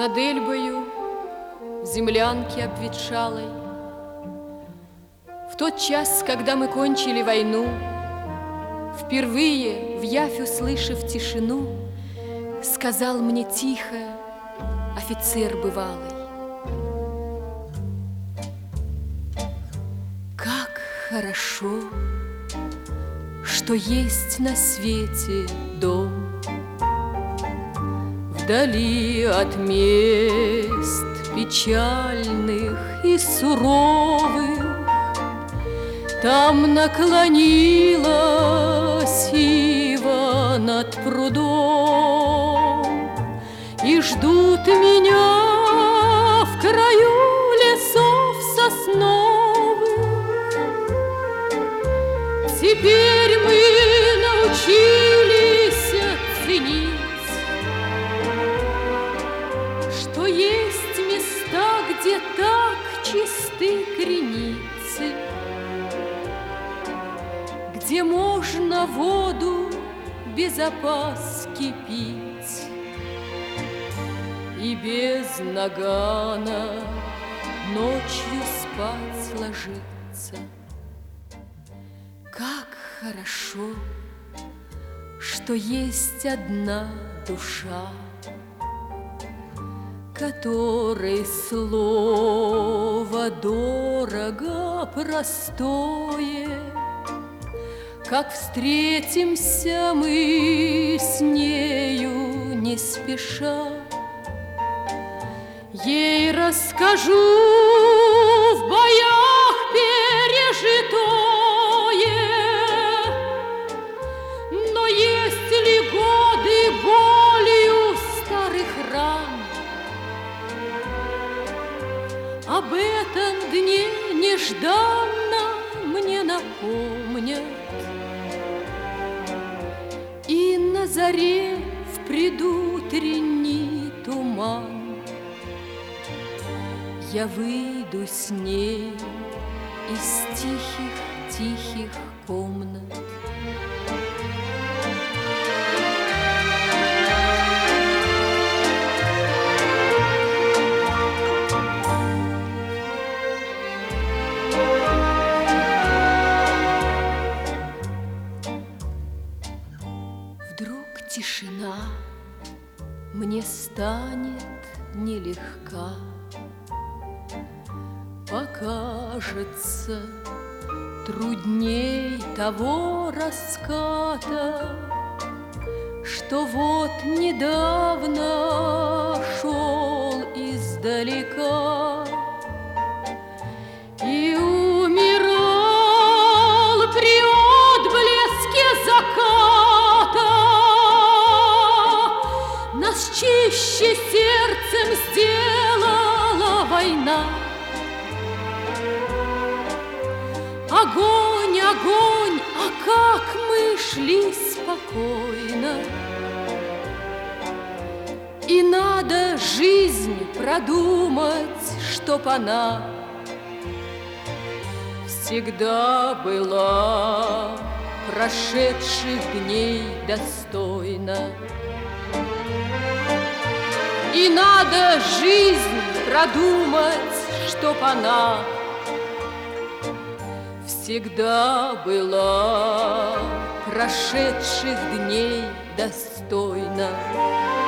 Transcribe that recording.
Над Эльбою, в землянке обветшалой, в тот час, когда мы кончили войну, впервые, в явь услышав тишину, сказал мне тихо офицер бывалый: как хорошо, что есть на свете дом, вдали от мест печальных и суровых. Там наклонилась ива над прудом, и ждут меня в краю лесов сосновых. Теперь мы научились ценить, что есть места, где так чисты креницы, где можно воду без опаски пить и без нагана ночью спать ложиться. Как хорошо, что есть одна душа, которой слово дорого простое. Как встретимся мы с нею не спеша, ей расскажу в боях пережитое. Но есть ли годы болью старых ран, об этом дне нежданно мне напомнят. И на заре в предутренний туман я выйду с ней из тихих комнат. Вдруг тишина мне станет нелегка, покажется трудней того раската, что вот недавно шел издалека и умирал при отблеске заката. Нас чище сердцем сделала война. Огонь, огонь, а как мы шли спокойно. И надо жизнь продумать, чтоб она всегда была прошедших дней достойна. И надо жизнь продумать, чтоб она всегда была прошедших дней достойна.